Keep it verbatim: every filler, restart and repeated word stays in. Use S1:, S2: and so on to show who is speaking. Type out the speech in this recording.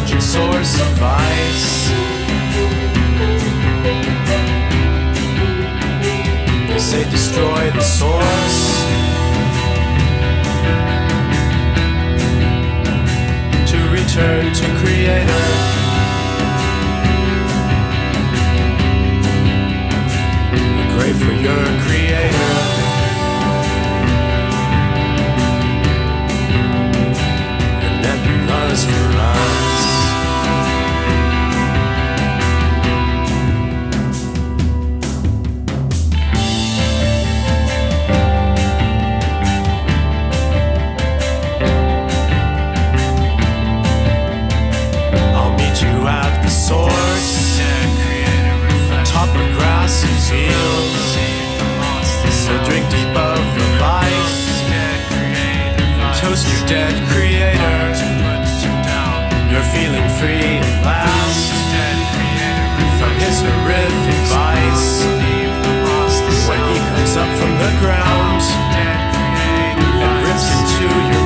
S1: pungent source of vice. They say destroy the source to return to Creator. A grave for your Creator. And nebulas for us. Source, top of grassy fields, so drink deep of the vice, and toast your dead creator. You're feeling free at last from his horrific vice. When he comes up from the ground and rips into your